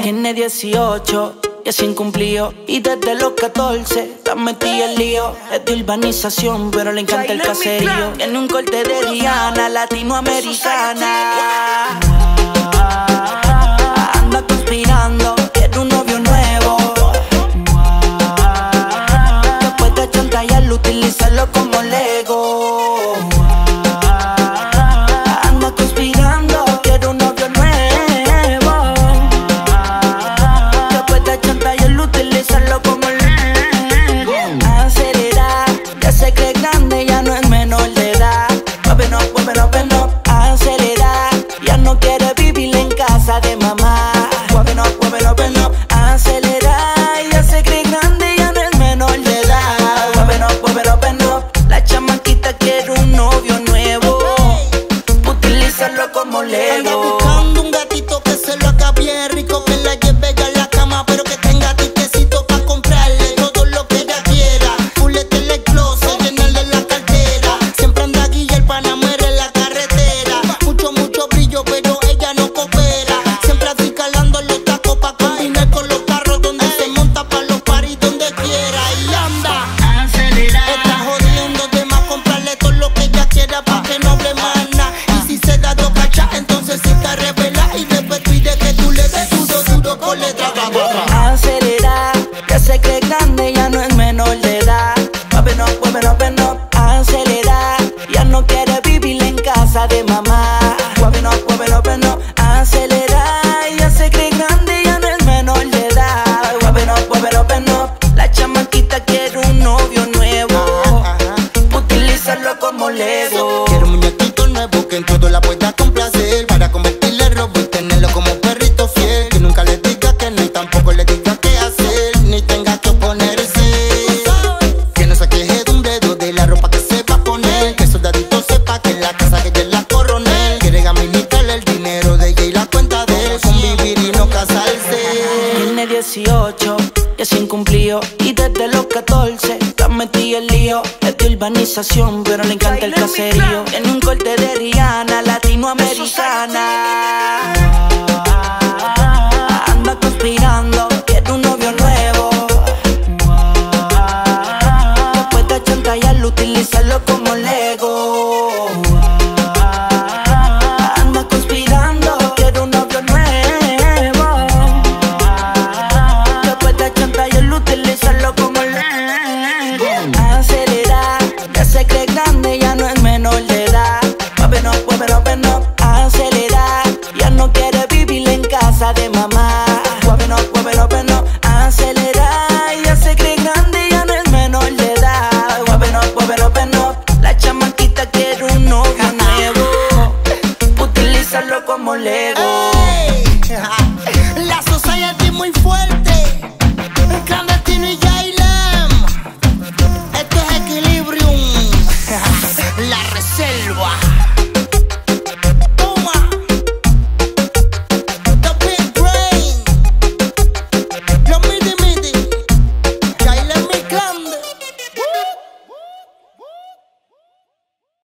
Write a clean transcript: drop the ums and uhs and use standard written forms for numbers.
Tiene 18, ya se incumplió. Y desde los 14 está metida en lío. Es de urbanización, pero le encanta el caserío. Tiene un corte de Rihanna, latinoamericana. Anda conspirando, quiere un novio nuevo. Después de chantajearlo, utilízalo como Lego. Anda conspirando, quiere un novio nuevo. Después de chantajearlo, utilízalo como Lego. Acelera, ya se cree grande, ya no es menor de edad. Open up, open up, open up. Acelera, ya no quiere vivir en casa de mamá. Open up, open up, open up. Acelera, ya se cree grande, ya no es menor de edad. Open up, open up, open up. La chamaquita quiere un novio nuevo. Utilízalo como Lego. Anda buscando un gatito que se lo haga bien rico, que la lleve a la cama, pero que tenga tiquecito pa' comprarle todo lo que ella quiera. Puletele el closet, llenarle la cartera. Siempre anda guilla, el Panamera en la carretera. Mucho brillo, pero ella no coopera. Siempre así calando los tacos pa' combinar con los carros, donde se monta pa' los paris, donde quiera. Y anda, acelera. Está jodiendo de más, comprarle todo lo que ella quiera pa' que no hable más nada. Y si se da dos cachas, entonces sí te revela. Y después pide que tú le des duro con letra. Acelera, ya se cree grande, ya no es menor de edad. Open up, open up, open up. Acelera, ya no quiere vivir en casa de mamá. Open up, open up, open up. Acelera, ya se cree grande, ya no es menor de edad. Open up, open up, open up. La chamaquita quiere un novio nuevo. Utilízalo como Lego. Quiero un muñequito nuevo que en todo la pueda complacer, para convertirle en robo y tenerlo como perrito fiel. Que nunca le diga que no y tampoco le diga qué hacer, ni tenga que oponerse. Que no se queje de un dedo de la ropa que se va a poner. Que el soldadito sepa que en la casa que ella es la coronel. Quiere administrarle el dinero de ella y la cuenta de él, convivir y no casarse. Tiene 18, ya se incumplió. Y desde los 14 está metida en lío. Es de urbanización, pero le encanta el caserío. Tiene un corte de Rihanna, latinoamericana.